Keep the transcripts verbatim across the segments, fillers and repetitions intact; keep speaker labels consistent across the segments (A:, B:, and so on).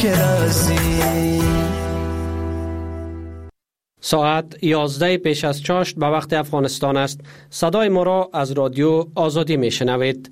A: که رازی.
B: ساعت یازده پیش از چاشت به وقت افغانستان است. صدای ما را از رادیو آزادی می شنوید.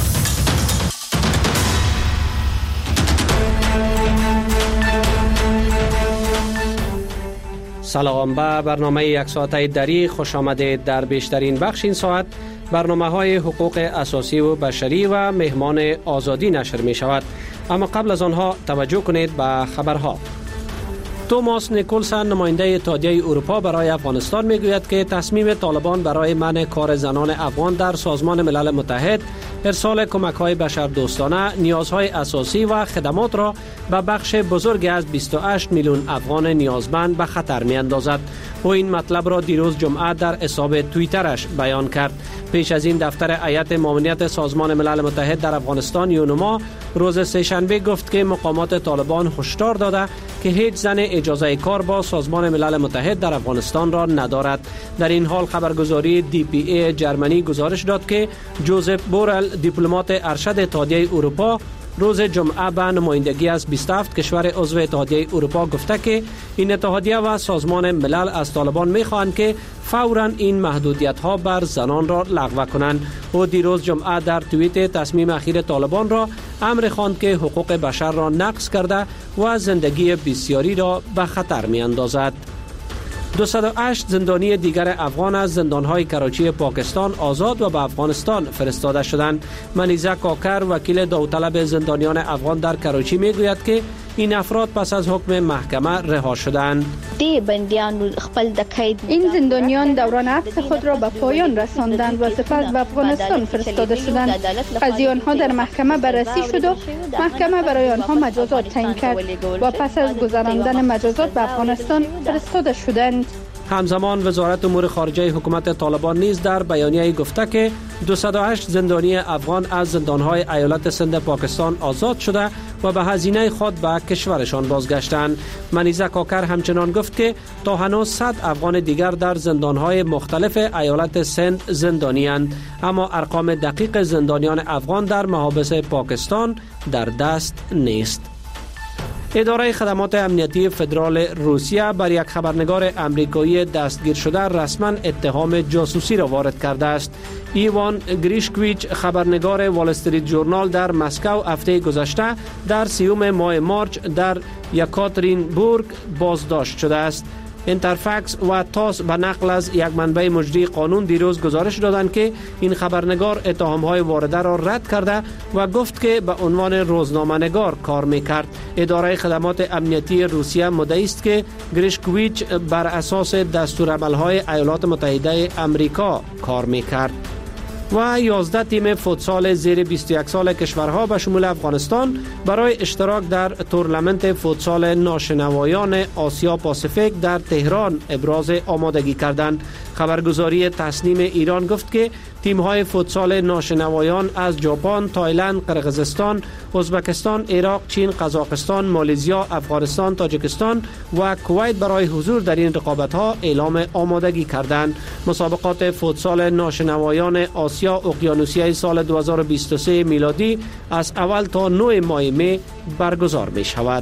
B: سلام، به برنامه یک ساعته دری خوش آمدید. در بیشترین بخش این ساعت برنامه های حقوق اساسی و بشری و مهمان آزادی نشر می شود. اما قبل از آنها توجه کنید به خبرها. توماس نیکولسن نماینده اتحادیه اروپا برای افغانستان می گوید که تصمیم طالبان برای منع کار زنان افغان در سازمان ملل متحد، ارسال کمک های بشردوستانه، نیازهای اساسی و خدمات را به بخش بزرگی از بیست و هشت میلیون افغان نیازمند به خطر می اندازد. او این مطلب را دیروز جمعه در حساب توییترش بیان کرد. پیش از این دفتر هیئت معاونت سازمان ملل متحد در افغانستان یونما روز سه‌شنبه گفت که مقامات طالبان هشدار داده که هیچ زن اجازه کار با سازمان ملل متحد در افغانستان را ندارد. در این حال خبرگزاری دی پی ای جرمنی گزارش داد که جوزف بورل، دیپلمات ارشد اتحادیه اروپا، روز جمعه به نمایندگی از بیست و هفت کشور عضو اتحادیه اروپا گفته که این اتحادیه و سازمان ملل از طالبان می‌خواهند که فوراً این محدودیت‌ها بر زنان را لغو کنند. او دیروز جمعه در توییت تصمیم اخیر طالبان را امر خواند که حقوق بشر را نقض کرده و زندگی بسیاری را به خطر می‌اندازد. دویست و هشت زندانی دیگر افغان از زندانهای کراچی پاکستان آزاد و به افغانستان فرستاده شدند. منیزه کاکر، وکیل داوطلب زندانیان افغان در کراچی میگوید که این افراد پس از حکم محکمه رها شدند.
C: این زندانیان دوران حبس خود را به پایان رساندند و سپس به افغانستان فرستاده شدند. قضیه آنها در محکمه بررسی شد و محکمه برای آنها مجازات تعیین کرد و پس از گذراندن مجازات به افغانستان فرستاده شدند.
B: همزمان وزارت امور خارجه حکومت طالبان نیز در بیانیه گفته که دویست و هشت زندانی افغان از زندانهای ایالت سند پاکستان آزاد شده و به هزینه خود به کشورشان بازگشتند. منیزه کاکر همچنان گفت که تا هنوز صد افغان دیگر در زندانهای مختلف ایالت سند زندانی اند، اما ارقام دقیق زندانیان افغان در محابس پاکستان در دست نیست. اداره خدمات امنیتی فدرال روسیه بر یک خبرنگار امریکایی دستگیر شده رسما اتهام جاسوسی را وارد کرده است. ایوان گریشکویچ، خبرنگار وال استریت جورنال در مسکو هفته گذشته در سیوم ماه مارچ در یکاترینبورگ بازداشت شده است. اینترفکس و تاس به نقل از یک منبع مجری قانون دیروز گزارش دادند که این خبرنگار اتهام‌های وارده را رد کرده و گفت که به عنوان روزنامه‌نگار کار می‌کرد. اداره خدمات امنیتی روسیه مدعی است که گریشکویچ بر اساس دستورالعمل‌های ایالات متحده آمریکا کار می‌کرد. و یازده تیم فوتسال زیر بیست و یک سال کشورها به شمول افغانستان برای اشتراک در تورنمنت فوتسال ناشنوایان آسیا پاسیفیک در تهران ابراز آمادگی کردند. خبرگزاری تسنیم ایران گفت که تیم‌های فوتسال ناشنوایان از ژاپن، تایلند، قرقیزستان، ازبکستان، عراق، چین، قزاقستان، مالزیا، افغانستان، تاجیکستان و کویت برای حضور در این رقابت‌ها اعلام آمادگی کردند. مسابقات فوتسال ناشنوایان آسیا اقیانوسیه سال دو هزار و بیست و سه میلادی از اول تا نه ماه می برگزار می شود.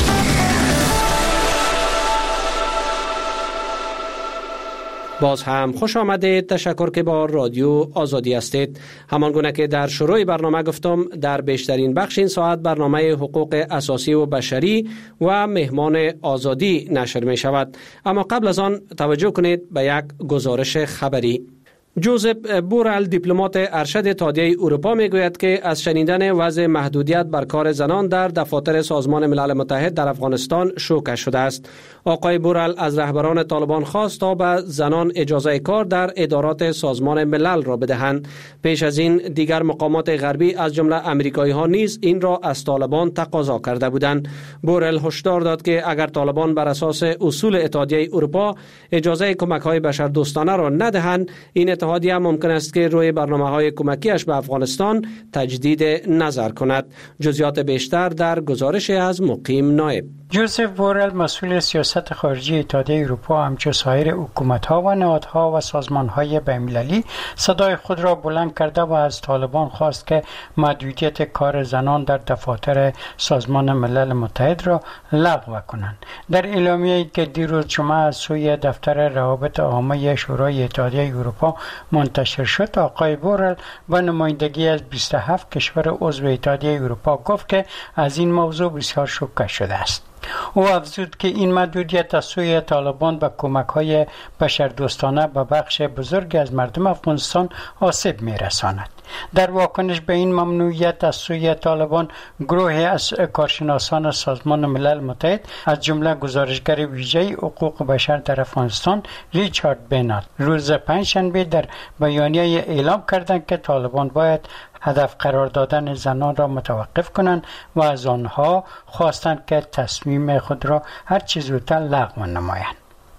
B: باز هم خوش آمدید. تشکر که با رادیو آزادی هستید. همان گونه که در شروع برنامه گفتم، در بیشترین بخش این ساعت برنامه حقوق اساسی و بشری و مهمان آزادی نشر می شود. اما قبل از آن توجه کنید به یک گزارش خبری. جوزف بورل، دیپلمات ارشد اتحادیه اروپا میگوید که از شنیدن وضع محدودیت بر کار زنان در دفاتر سازمان ملل متحد در افغانستان شوکه شده است. آقای بورل از رهبران طالبان خواست تا به زنان اجازه کار در ادارات سازمان ملل را بدهند. پیش از این دیگر مقامات غربی از جمله آمریکایی ها نیز این را از طالبان تقاضا کرده بودند. بورل هشدار داد که اگر طالبان بر اساس اصول اتحادیه اروپا اجازه کمک های بشردوستانه را ندهند، این اتحادیه ممکن است که روی برنامه‌های کمکیش به افغانستان تجدید نظر کند. جزئیات بیشتر در گزارش از مقیم نایب.
A: جوزف بورل مسئول سیاست خارجی اتحادیه اروپا همچون سایر حکومت‌ها و نهادها و سازمان‌های بین‌المللی صدای خود را بلند کرده و از طالبان خواست که محدودیت کار زنان در دفاتر سازمان ملل متحد را لغو کنند. در اعلامیه‌ای که دیروز جمعه از سوی دفتر روابط عامه شورای اتحادیه اروپا منتشر شد، آقای بورل با نمایندگی از بیست و هفت کشور عضو اتحادیه اروپا گفت که از این موضوع بسیار شوکه شده است. او افزود که این محدودیت از سوی طالبان به کمک‌های بشردوستانه به بخش بزرگی از مردم افغانستان آسیب می‌رساند. در واکنش به این ممنوعیت از سوی طالبان، گروهی از کارشناسان سازمان ملل متحد از جمله گزارشگر ویژه حقوق بشر در افغانستان ریچارد بینات روز پنجشنبه در بیانیه اعلام کردند که طالبان باید هدف قرار دادن زنان را متوقف کنند و از آنها خواستند که تصمیم خود را هر چه زودتر لغو نمایند.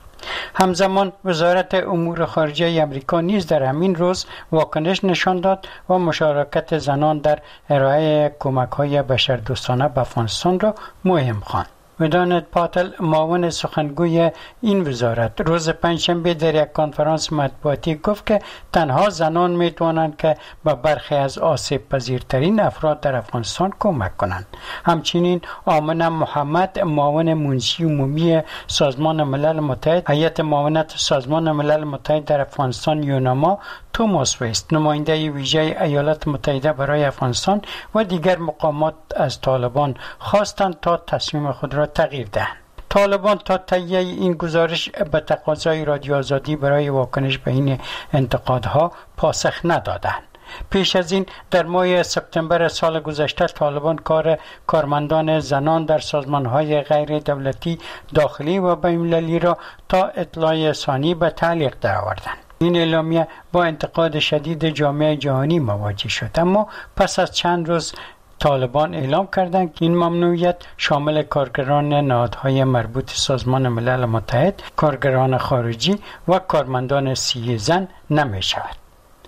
A: همزمان وزارت امور خارجه آمریکا نیز در همین روز واکنش نشان داد و مشارکت زنان در ارائه کمک‌های بشردوستانه به افغانستان را مهم خواند. ودانت پاتل، معاون سخنگوی این وزارت، روز پنجشنبه در یک کنفرانس مطبوعاتی گفت که تنها زنان می توانند که به برخی از آسیب پذیرترین افراد در افغانستان کمک کنند. همچنین آمنه محمد، معاون منشی عمومی سازمان ملل متحد، هیئت معاونت سازمان ملل متحد در افغانستان یوناما، توماس ویست، نماینده ویژه ایالات متحده برای افغانستان و دیگر مقامات از طالبان خواستند تا تصمیم خود را تغییر دهند. طالبان تا تهیه این گزارش به تقاضای رادیو آزادی برای واکنش به این انتقادها پاسخ ندادند. پیش از این در ماه سپتامبر سال گذشته طالبان کار کارمندان زنان در سازمان‌های غیر دولتی داخلی و بین‌المللی را تا اطلاع ثانی به تعلیق درآوردند. این اعلامیه با انتقاد شدید جامعه جهانی مواجه شد، اما پس از چند روز طالبان اعلام کردند که این ممنوعیت شامل کارگران نهادهای مربوط سازمان ملل متحد، کارگران خارجی و کارمندان سیاسی زن نمی شود.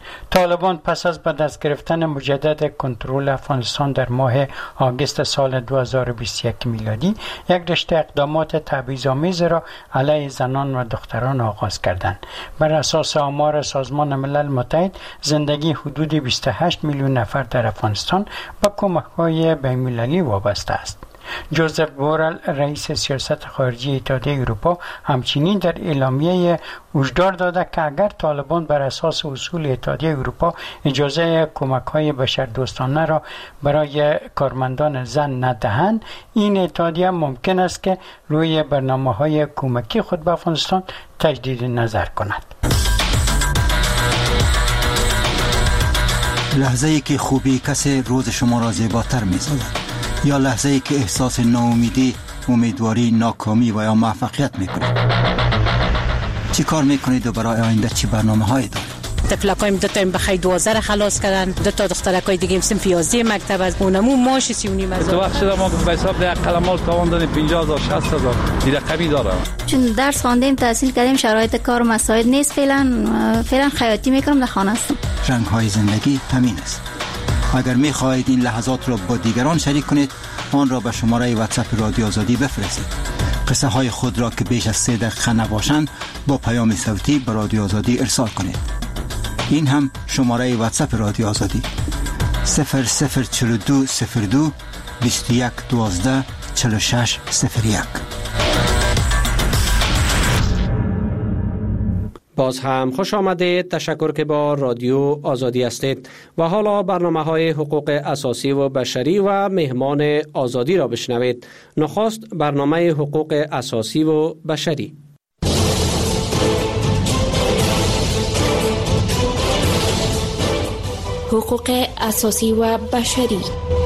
A: طالبان پس از به دست گرفتن مجدد کنترل افغانستان در ماه آگوست سال دو هزار و بیست و یک میلادی یک رشته اقدامات تبعیض‌آمیز را علیه زنان و دختران آغاز کردند. بر اساس آمار سازمان ملل متحد، زندگی حدود بیست و هشت میلیون نفر در افغانستان به کمک‌های بین‌المللی وابسته است. جوزف بورل، رئیس سیاست خارجی اتحادیه اروپا، همچنین در اعلامیه هشدار داده که اگر طالبان بر اساس اصول اتحادیه اروپا اجازه کمک‌های بشردوستانه را برای کارمندان زن ندهند، این اتحادیه ممکن است که روی برنامه‌های کمکی خود به افغانستان تجدید نظر کند.
D: لحظه‌ای که خوبی کسی روز شما را زیباتر می‌سازد، یا لحظه‌ای که احساس ناامیدی، امیدواری، ناکامی و یا موفقیت می‌کنید. چی کار می‌کنید و برای آینده چی برنامه‌هایی دارید؟
E: طفلکایم دو تا بخیر دوازده خلاص کردن، دو تا دخترکای دیگه سنف یازده مکتب از اونمو ماش سی و نیم هزار.
F: تو وقت شده ما به حساب ده قلمال تاوان دادیم پنجاه هزار شصت هزار این رقمی داره.
G: چون درس خواندیم، تحصیل کردیم، شرایط کار و مساعد نیست، فعلا فعلا خیاطی می‌کنم، در خانه هستم.
D: رنگ‌های زندگی همین است. اگر می‌خواهید این لحظات را با دیگران شریک کنید، آن را به شماره واتساپ رادیو آزادی بفرستید. قصه های خود را که بیش از سه دقیقه نباشند با پیام صوتی به رادیو آزادی ارسال کنید. این هم شماره واتساپ رادیو آزادی صفر صفر چهل و دو صفر دو بیست و یک دوازده چهل و شش صفر یک.
B: باز هم خوش آمدید. تشکر که با رادیو آزادی هستید و حالا برنامه های حقوق اساسی و بشری و مهمان آزادی را بشنوید. نخست برنامه حقوق اساسی و بشری.
H: حقوق اساسی و بشری.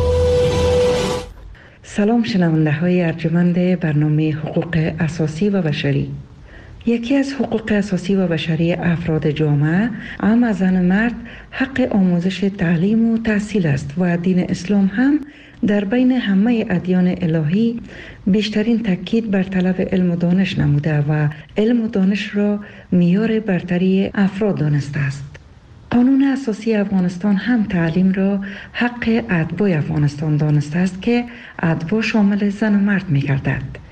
I: سلام شنونده های ارجمند برنامه حقوق اساسی و بشری. یکی از حقوق اساسی و بشری افراد جامعه، هم از زن مرد، حق آموزش تعلیم و تحصیل است و دین اسلام هم در بین همه ادیان الهی بیشترین تاکید بر طلب علم و دانش نموده و علم و دانش را معیار برتری افراد دانسته است. قانون اساسی افغانستان هم تعلیم را حق اتباع افغانستان دانسته است که اتباع شامل زن و مرد می گردد.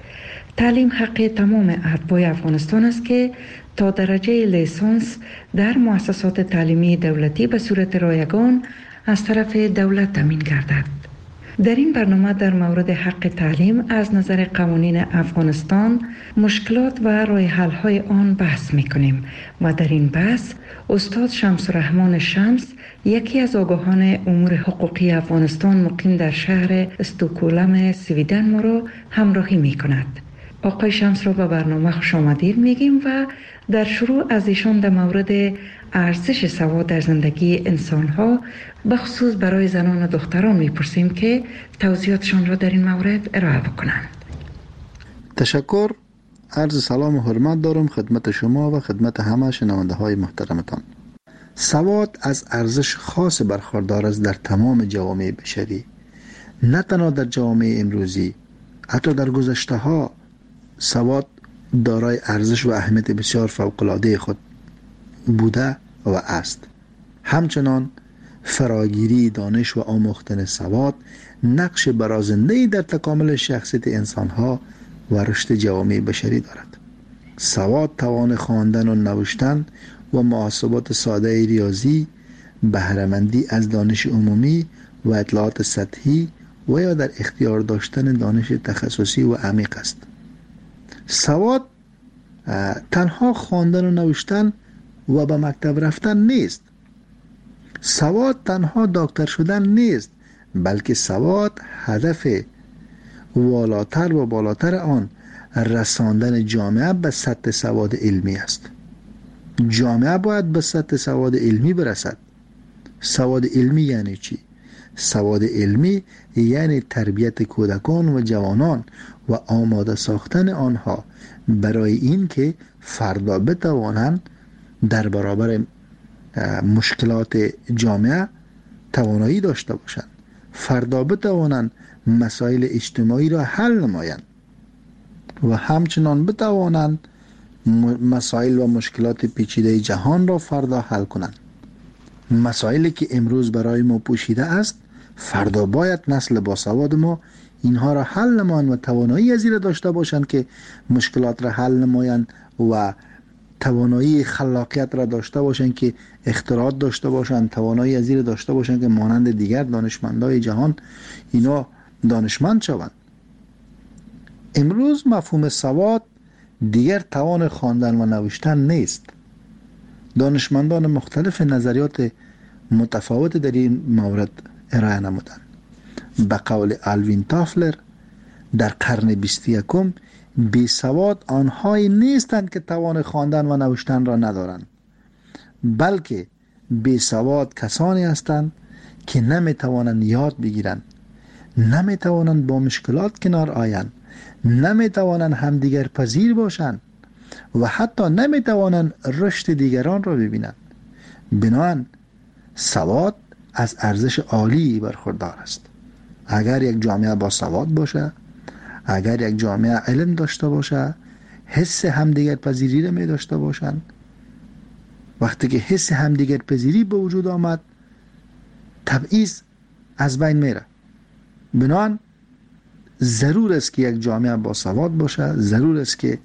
I: تعلیم حق تمام اتباع افغانستان است که تا درجه لیسانس در مؤسسات تعلیمی دولتی به صورت رایگان از طرف دولت تامین گردد. در این برنامه در مورد حق تعلیم از نظر قوانین افغانستان، مشکلات و راه حل های آن بحث می‌کنیم و در این بحث استاد شمس الرحمن شمس، یکی از آگاهان امور حقوقی افغانستان مقیم در شهر استکهلم سویدن، ما را همراهی می‌کند. آقای شمس را به برنامه خوش آمدید میگیم و در شروع از ایشان در مورد ارزش سواد در زندگی انسان‌ها به خصوص برای زنان و دختران میپرسیم که توضیحاتشان را در این مورد ارائه بکنند.
J: تشکر. عرض سلام و حرمت دارم خدمت شما و خدمت همه شنونده های محترمتان. سواد از ارزش خاص برخوردار است در تمام جوامع بشری، نه تنها در جوامع امروزی، حتی در گذشته ها سواد دارای ارزش و اهمیت بسیار فوق‌العاده خود بوده و است. همچنان فراگیری دانش و آموختن سواد نقش برازنده‌ای در تکامل شخصیت انسان‌ها و رشد جوامع بشری دارد. سواد توان خواندن و نوشتن و محاسبات ساده ریاضی، بهره‌مندی از دانش عمومی و اطلاعات سطحی و یا در اختیار داشتن دانش تخصصی و عمیق است. سواد تنها خواندن و نوشتن و به مکتب رفتن نیست. سواد تنها دکتر شدن نیست، بلکه سواد هدف والاتر و بالاتر آن رساندن جامعه به سطح سواد علمی است. جامعه باید به سطح سواد علمی برسد. سواد علمی یعنی چی؟ سواد علمی یعنی تربیت کودکان و جوانان و آماده ساختن آنها برای این که فردا بتوانند در برابر مشکلات جامعه توانایی داشته باشند، فردا بتوانند مسائل اجتماعی را حل نمایند و همچنان بتوانند مسائل و مشکلات پیچیده جهان را فردا حل کنند. مسائلی که امروز برای ما پوشیده است، فردا باید نسل باسواد ما اینها را حل نمایند و توانایی از این داشته باشند که مشکلات را حل نمایند و توانایی خلاقیت را داشته باشند که اختراعات داشته باشند، توانایی از این داشته باشند که مانند دیگر دانشمندای جهان اینا دانشمند شوند. امروز مفهوم سواد دیگر توان خواندن و نوشتن نیست. دانشمندان مختلف نظریات متفاوت در این مورد ارائه نمودند. به قول آلوین تافلر، در قرن بیست و یکم بی سواد آنهایی نیستند که توان خواندن و نوشتن را ندارند، بلکه بی سواد کسانی هستند که نمی توانند یاد بگیرند، نمی توانند با مشکلات کنار آیند، نمی توانند همدیگر پذیر باشند و حتی نمی توانند رشد دیگران را ببینند. بنابراین سواد از ارزش عالی برخوردار است. اگر یک جامعه با سواد باشه، اگر یک جامعه علم داشته باشه، حس همدیگر پذیری را می داشته باشند، وقتی که حس همدیگر پذیری به وجود آمد، تبعیض از بین میره. بنابراین ضرور است که یک جامعه با سواد باشه، ضرور است که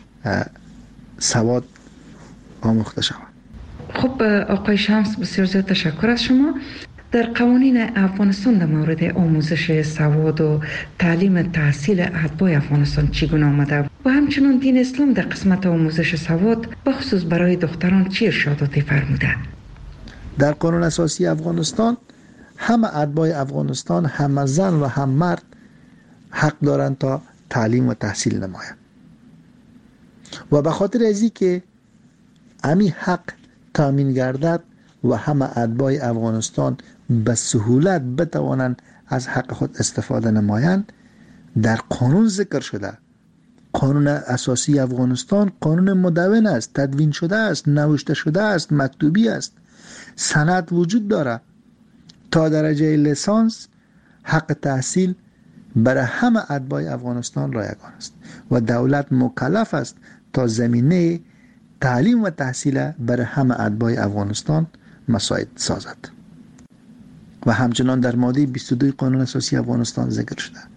J: سواد آموخته شود.
I: خب آقای شمس، بسیار زیاد تشکر از شما. در قوانین افغانستان در مورد آموزش سواد و تعلیم تحصیل اتباع افغانستان چگونه آمده و همچنان دین اسلام در قسمت آموزش سواد بخصوص برای دختران چه ارشاداتی فرموده؟
J: در قانون اساسی افغانستان همه اتباع افغانستان، هم زن و هم مرد حق دارند تا تعلیم و تحصیل نمایند و به خاطر ازی که امی حق تامین گردد و همه اتباع افغانستان به سهولت بتوانند از حق خود استفاده نمایند، در قانون ذکر شده. قانون اساسی افغانستان قانون مدون است، تدوین شده است، نوشته شده است، مکتوبی است، سند وجود داره. تا درجه لیسانس حق تحصیل برای همه اتباع افغانستان رایگان است و دولت مکلف است تا زمینه تعلیم و تحصیل برای همه اتباع افغانستان مساعد سازد. و همچنان در ماده بیست و دو قانون اساسی افغانستان ذکر شده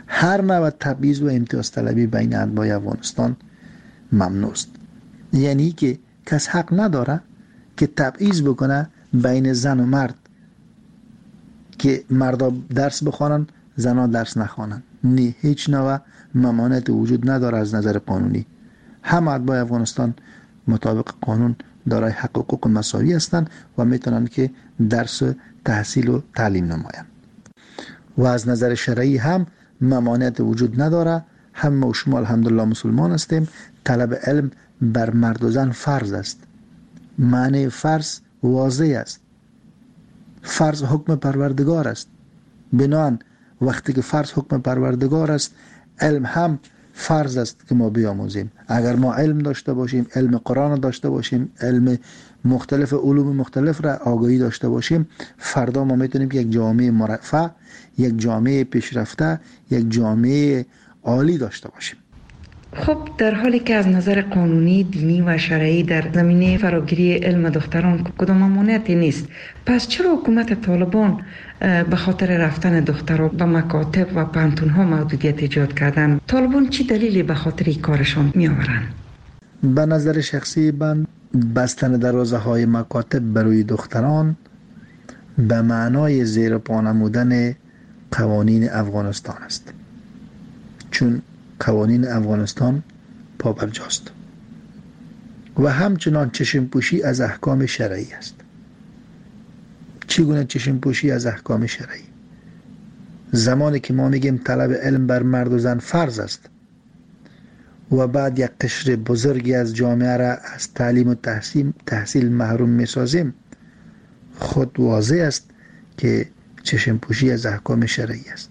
J: هر نوع تبعیض و امتیاز طلبی بین اتباع افغانستان ممنوع است. یعنی که کس حق نداره که تبعیض بکنه بین زن و مرد، که مردا درس بخوانن زنها درس نخوانن. نه، هیچ نوع ممانعت وجود نداره از نظر قانونی. همه اتباع افغانستان مطابق قانون دارای حق و حقوق مساوی هستند و میتونن که درس تحصیل و تعلیم نمایند. و از نظر شرعی هم ممانعت وجود نداره. هم و شما الحمدلله مسلمان هستیم. طلب علم بر مرد و زن فرض است. معنی فرض واضح است. فرض حکم پروردگار است. بنابراین وقتی که فرض حکم پروردگار است، علم هم فرض است که ما بیاموزیم. اگر ما علم داشته باشیم، علم قرآن داشته باشیم، علم مختلف علوم مختلف را آگاهی داشته باشیم، فردا ما میتونیم که یک جامعه مرفه، یک جامعه پیشرفته، یک جامعه عالی داشته باشیم.
I: خب در حالی که از نظر قانونی، دینی و شرعی در زمینه فراگیری علم دختران کدام ممانعتی نیست، پس چرا حکومت طالبان به خاطر رفتن دختران به مکاتب و پانتون‌ها محدودیت ایجاد کردن؟ طالبان چی دلیلی به خاطر این کارشان می آورن؟
J: به نظر شخصی من بستن دروازه های مکاتب برای دختران به معنای زیر پا نمودن قوانین افغانستان است، چون قوانین افغانستان پابرجاست و همچنان چشم پوشی از احکام شرعی است. چگونه چشم پوشی از احکام شرعی؟ زمانی که ما میگیم طلب علم بر مرد و زن فرض است و بعد یک قشر بزرگی از جامعه را از تعلیم و تحصیل, تحصیل محروم میسازیم، خود واضح است که چشم پوشی از احکام شرعی است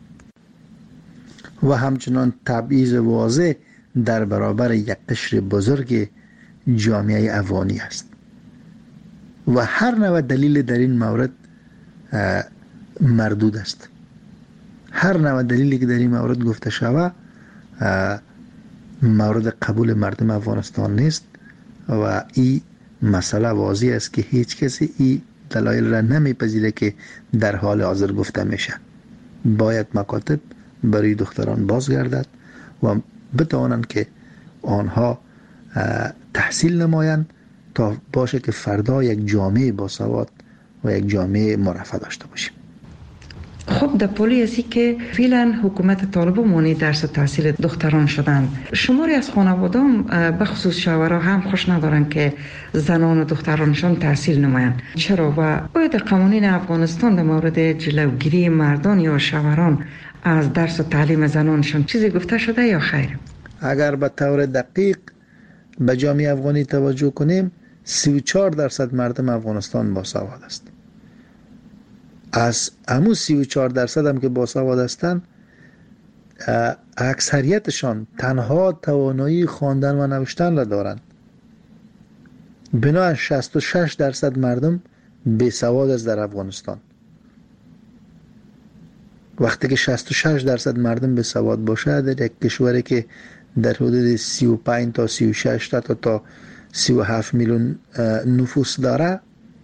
J: و همچنان تبعیض واضح در برابر یک قشر بزرگ جامعه افغانی است و هر نوع دلیل در این مورد مردود است. هر نوع دلیلی که در این مورد گفته شود مورد قبول مردم افغانستان نیست و این مسئله واضح است که هیچ کسی این دلایل را نمیپذیره که در حال حاضر گفته میشه. باید مکاتب برای دختران بازگردد و بتوانند که آنها تحصیل نمایند تا باشه که فردا یک جامعه باسواد و یک جامعه مرفه داشته باشیم.
I: خب در پولی هستی که فعلا حکومت طالبان مانع درس و تحصیل دختران شدن، شماری از خانوادان به خصوص شوهرها هم خوش ندارن که زنان و دخترانشان تحصیل نمایند. چرا؟ و باید قوانین افغانستان در مورد جلوگیری مردان یا شوهران از درس و تعلیم زنانشان چیزی گفته شده یا خیر؟
J: اگر به طور دقیق به جامعه افغانی توجه کنیم، سی و چهار درصد مردم افغانستان باسواد است. از همون سی و چهار درصد هم که باسواد هستند، اکثریتشان تنها توانایی خواندن و نوشتن را دارند. بنابراین شصت و شش درصد مردم بیسواد است در افغانستان. وقتی که شصت و شش درصد مردم بیسواد باشه در یک کشوری که در حدود سی و پنج تا سی و شش تا تا سی و هفت میلیون نفوس داره،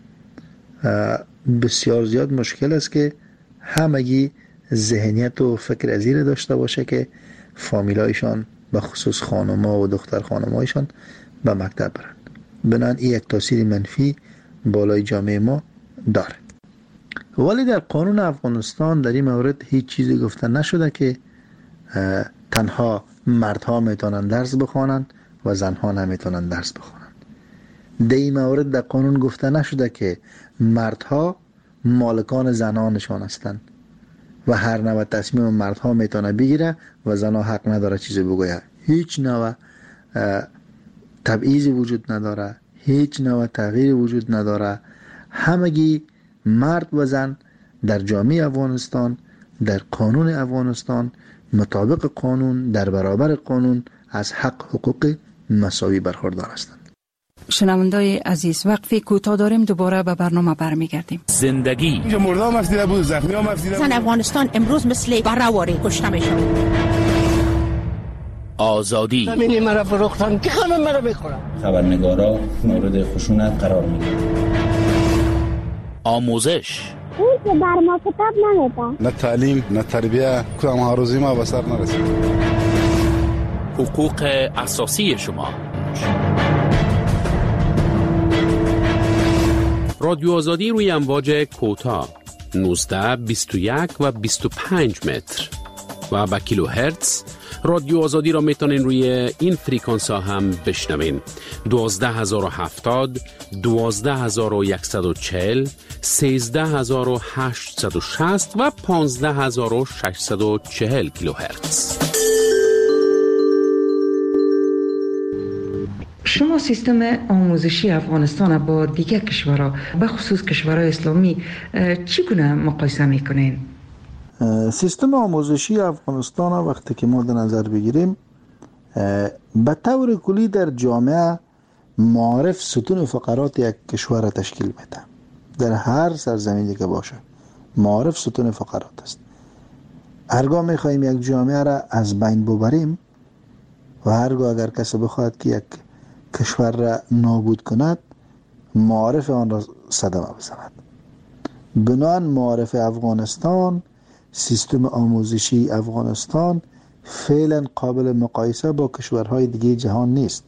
J: بسیار زیاد مشکل است که همگی ذهنیت و فکر ازیر داشته باشه که فامیلایشان به خصوص خانم‌ها و دختر خانم‌هایشان به مکتب برند. بنابراین این یک تاثیر منفی بالای جامعه ما داره. ولی در قانون افغانستان در این مورد هیچ چیزی گفته نشده که تنها مردها میتونن درس بخوانند و زنها نمیتونن درس بخوانند. در این مورد در قانون گفته نشده که مردها مالکان زنانشان هستند و هر نوع تصمیم مردها میتونه بگیره و زنها حق نداره چیزی بگوید. هیچ نوع تبعیضی وجود نداره، هیچ نوع تغییری وجود نداره. همگی مرد و زن در جامعه افغانستان، در قانون افغانستان، مطابق قانون، در برابر قانون از حق حقوق مساوی برخوردار هستند.
K: شنوندای عزیز، وقفی کوتاه داریم، دوباره به برنامه برمیگردیم.
L: زندگی
M: اینجا مردم افسیده بود، زخمی هم افسیده بود.
N: زن افغانستان امروز مثل برآوری کشته میشن.
L: آزادی
O: زمین مرا فروختن که خانم مرا بخورم.
P: خبرنگارا مورد خشونت قرار میگیرند.
L: آموزش این که بر ما کتاب نمیده.
M: نه تعلیم نه تربیه، کدام آرزوی ما به سر نرسید.
P: حقوق اساسی شما. رادیو آزادی روی امواج کوتاه نوزده، بیست و یک و بیست و پنج متر و با کیلو هرتز. رادیو آزادی را میتونین روی این فریکانس ها هم بشنوین: دوازده هزار و هفتاد، دوازده هزار و صد و چهل، سیزده هزار و هشتصد و شصت و پانزده هزار و ششصد و چهل کیلو هرتز.
I: شما سیستم آموزشی افغانستان با دیگر کشورها به خصوص کشورهای اسلامی چگونه مقایسه میکنین؟
J: سیستم آموزشی افغانستان وقتی که ما در نظر بگیریم، به طور کلی در جامعه معارف ستون فقرات یک کشور را تشکیل میده. در هر سرزمینی که باشه معارف ستون فقرات است. هرگاه میخواهیم یک جامعه را از بین ببریم و هرگاه اگر کسی بخواهد که یک کشور را نابود کند، معارف آن را صدمه بزند. بنابراین معارف افغانستان، سیستم آموزشی افغانستان فعلا قابل مقایسه با کشورهای دیگه جهان نیست.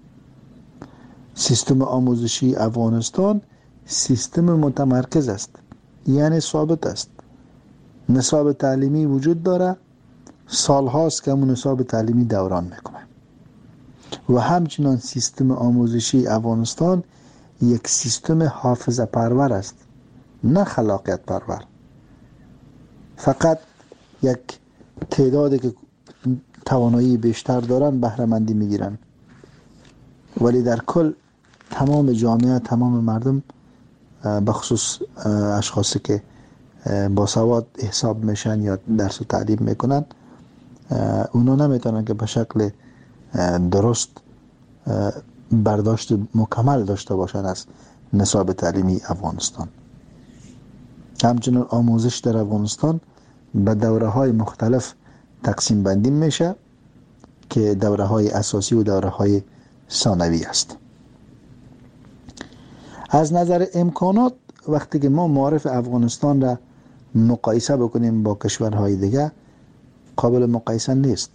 J: سیستم آموزشی افغانستان سیستم متمرکز است، یعنی ثابت است. نصاب تعلیمی وجود داره، سالهاست که همون نصاب تعلیمی دوران میکنه. و همچنان سیستم آموزشی افغانستان یک سیستم حافظه پرور است، نه خلاقیت پرور. فقط یک تعدادی که توانایی بیشتر دارن بهره مندی میگیرن، ولی در کل تمام جامعه، تمام مردم، بخصوص اشخاصی که با سواد حساب میشن یا درس و تعلیم میکنن، اونا نمیتونن که به شکل درست برداشت مکمل داشته باشن از نصاب تعلیمی افغانستان. همچنین آموزش در افغانستان به دوره های مختلف تقسیم بندی میشه که دوره های اساسی و دوره های ثانوی است. از نظر امکانات وقتی که ما معارف افغانستان را مقایسه بکنیم با کشورهای دیگه، قابل مقایسه نیست.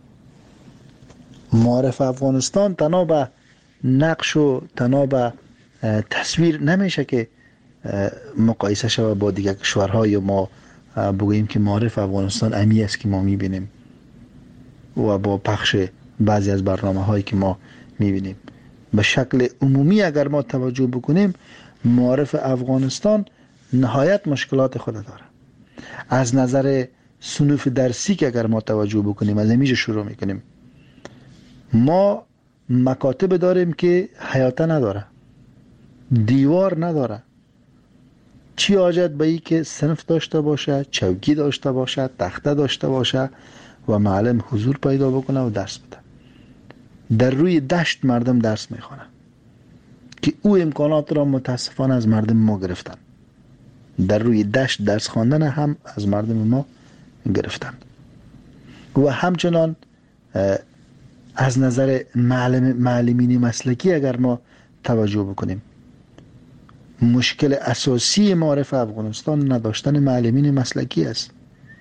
J: معارف افغانستان تنها به نقش و تنها به تصویر نمیشه که مقایسه شود با دیگر کشورها، یا ما بگوییم که معارف افغانستان امی است که ما میبینیم و با پخش بعضی از برنامه هایی که ما میبینیم. به شکل عمومی اگر ما توجه بکنیم، معارف افغانستان نهایت مشکلات خود داره. از نظر صنوف درسی که اگر ما توجه بکنیم، از همیشه شروع میکنیم، ما مکاتب داریم که حیاته نداره، دیوار نداره. چی حاجت به ای که صنف داشته باشه، چوکی داشته باشه، تخته داشته باشه و معلم حضور پیدا بکنه و درس بده. در روی دشت مردم درس میخوانن که او امکانات را متاسفانه از مردم ما گرفتن. در روی دشت درس خواندن هم از مردم ما گرفتن. و همچنان از نظر معلم معلمین مسلکی اگر ما توجه بکنیم، مشکل اساسی معارف افغانستان نداشتن معلمین مسلکی است.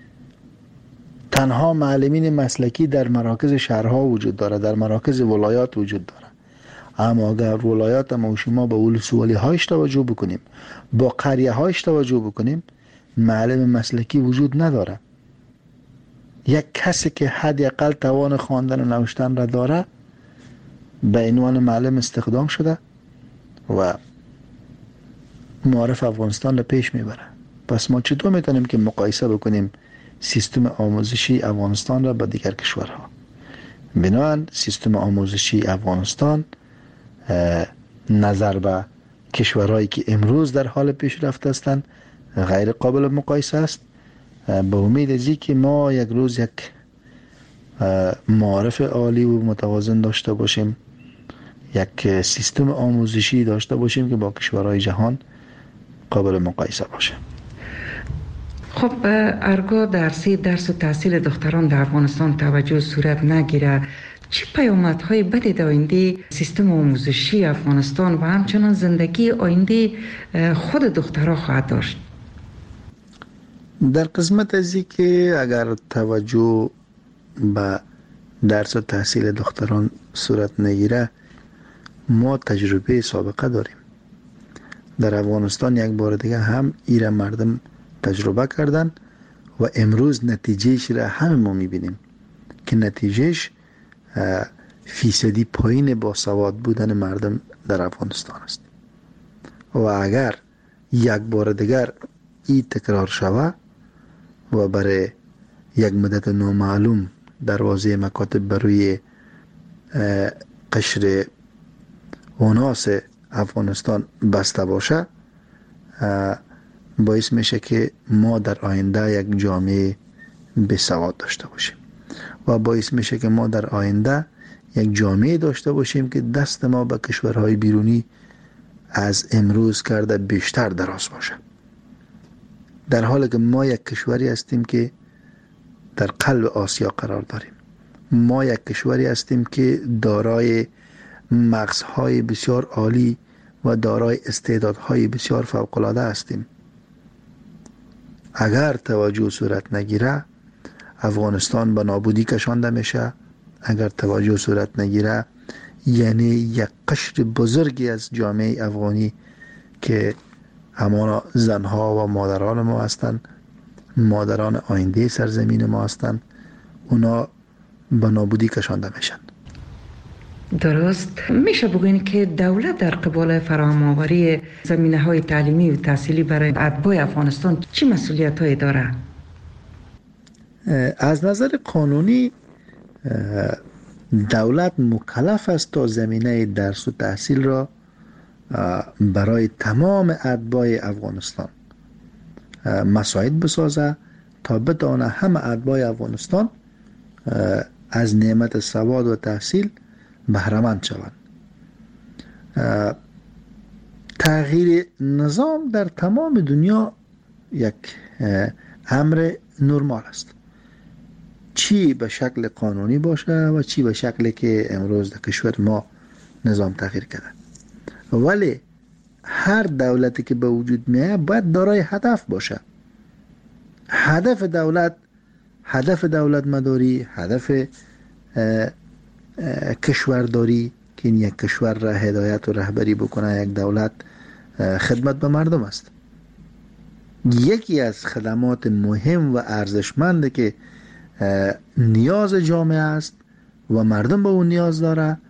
J: تنها معلمین مسلکی در مراکز شهرها وجود داره، در مراکز ولایات وجود داره. اما اگر ولایات ما و شما با ولسوالی هایش توجه بکنیم، با قریه هایش توجه بکنیم، معلم مسلکی وجود نداره. یک کسی که حداقل توان خواندن و نوشتن را داره به عنوان معلم استخدام شده و معارف افغانستان را پیش میبره. پس ما چطور میتونیم که مقایسه بکنیم سیستم آموزشی افغانستان را با دیگر کشورها؟ بنابراین سیستم آموزشی افغانستان نظر به کشورهایی که امروز در حال پیشرفت هستند غیر قابل مقایسه است. به امید ازی که ما یک روز یک معارف عالی و متوازن داشته باشیم، یک سیستم آموزشی داشته باشیم که با کشورهای جهان قابل مقایسه باشه.
I: خب ارگاه درسی درس و تحصیل دختران در افغانستان توجه صورت نگیره، چه پیامدهای بدی در آینده سیستم آموزشی افغانستان و همچنان زندگی آینده خود دخترها خواهد داشت؟
J: در قسمت از این که اگر توجه به درس و تحصیل دختران صورت نگیره، ما تجربه سابقه داریم. در افغانستان یک بار دیگه هم ایره مردم تجربه کردن و امروز نتیجهش را همه ما میبینیم که نتیجهش فیصدی پایین با سواد بودن مردم در افغانستان است. و اگر یک بار دیگر این تکرار شود و برای یک مدت نامعلوم دروازه مکاتب بروی قشر اوناس افغانستان بسته باشه، باعث میشه که ما در آینده یک جامعه بسواد داشته باشیم و باعث میشه که ما در آینده یک جامعه داشته باشیم که دست ما به کشورهای بیرونی از امروز کرده بیشتر دراز باشه، در حالی که ما یک کشوری هستیم که در قلب آسیا قرار داریم. ما یک کشوری هستیم که دارای مغزهای بسیار عالی و دارای استعدادهای بسیار فوق‌العاده هستیم. اگر توجه صورت نگیره، افغانستان به نابودی کشانده میشه. اگر توجه صورت نگیره، یعنی یک قشر بزرگی از جامعه افغانی که همانا زنها و مادران ما هستند، مادران آینده سرزمین ما هستند، اونا به نابودی کشانده میشن.
I: درست. میشه بگوین که دولت در قبال فراهم‌آوری زمینه‌های تعلیمی و تحصیلی برای اتباع افغانستان چه مسئولیت‌هایی داره؟
J: از نظر قانونی دولت مکلف است تا زمینه درس و تحصیل را برای تمام اتباع افغانستان مساعد بسازه تا بتوانه همه اتباع افغانستان از نعمت سواد و تحصیل بهره‌مند شوند. تغییر نظام در تمام دنیا یک امر نرمال است، چی به شکل قانونی باشه و چی به شکلی که امروز در کشور ما نظام تغییر کرده. ولی هر دولتی که به وجود میاد باید دارای هدف باشه. هدف دولت هدف دولت مداری، هدف کشورداری که این یک کشور را هدایت و رهبری بکنه، یک دولت خدمت به مردم است. یکی از خدمات مهم و ارزشمند که نیاز جامعه است و مردم به اون نیاز داره،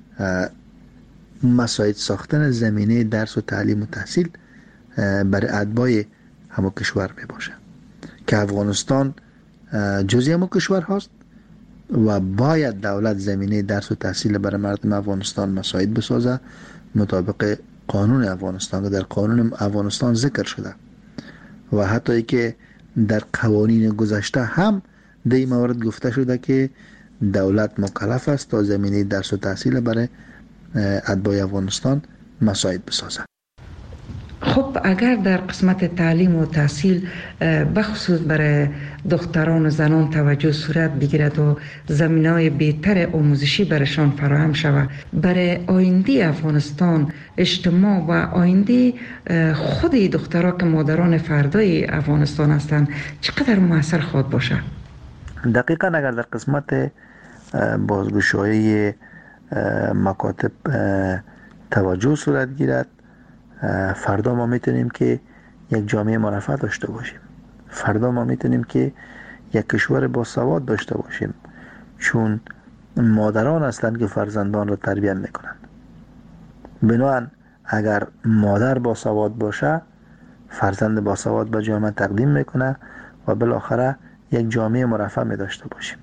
J: مساعد ساختن زمینه درس و تعلیم و تحصیل برای اتباع همه کشور می باشه که افغانستان جزئی همه کشور هست و باید دولت زمینه درس و تحصیل برای مردم افغانستان مساعد بسازه مطابق قانون افغانستان که در قانون افغانستان ذکر شده و حتی ای که در قوانین گذشته هم در این مورد گفته شده که دولت مکلف است تا زمینه درس و تحصیل برای اتباع افغانستان مساعد بسازه.
I: خب اگر در قسمت تعلیم و تحصیل بخصوص برای دختران و زنان توجه صورت بگیرد و زمینه‌های بهتر آموزشی برایشان فراهم شود، برای آینده افغانستان، اجتماع و آینده خود دخترها که مادران فردای افغانستان هستند چقدر مؤثر خواهد باشه؟
J: دقیقاً اگر در قسمت بازگشایی مکاتب توجه صورت گیرد، فردا ما میتونیم که یک جامعه مرفه داشته باشیم. فردا ما میتونیم که یک کشور با سواد داشته باشیم، چون مادران هستند که فرزندان را تربیت میکنند. بنابراین اگر مادر با سواد باشه، فرزند با سواد به جامعه تقدیم میکنه و بالاخره یک جامعه مرفه می داشته باشیم.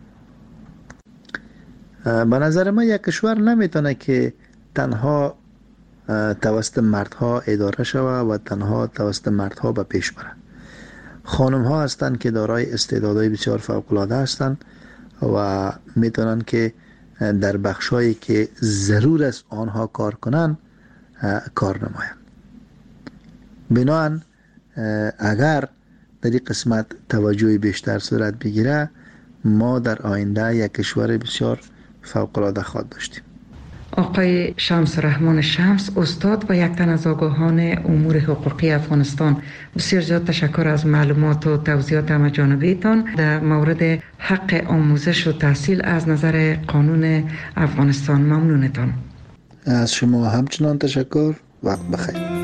J: به نظر من یک کشور نمیتونه که تنها توسط مردها اداره شود و تنها توسط مردها به پیش بره. خانم ها هستند که دارای استعدادهای بسیار فوق العاده هستند و میتونن که در بخشایی که ضرور است آنها کار کنند کار نمایند. بنابراین اگر در این قسمت توجه بیشتر صورت بگیره، ما در آینده یک کشور بسیار فوق العاده خواهد داشتیم.
I: آقای شمس رحمان شمس، استاد و یک تن از آگاهان امور حقوقی افغانستان، بسیار زیاد تشکر از معلومات و توضیحات همه‌جانبه‌تان در مورد حق آموزش و تحصیل از نظر قانون افغانستان. ممنونتان.
J: از شما همچنان تشکر. وقت بخیر.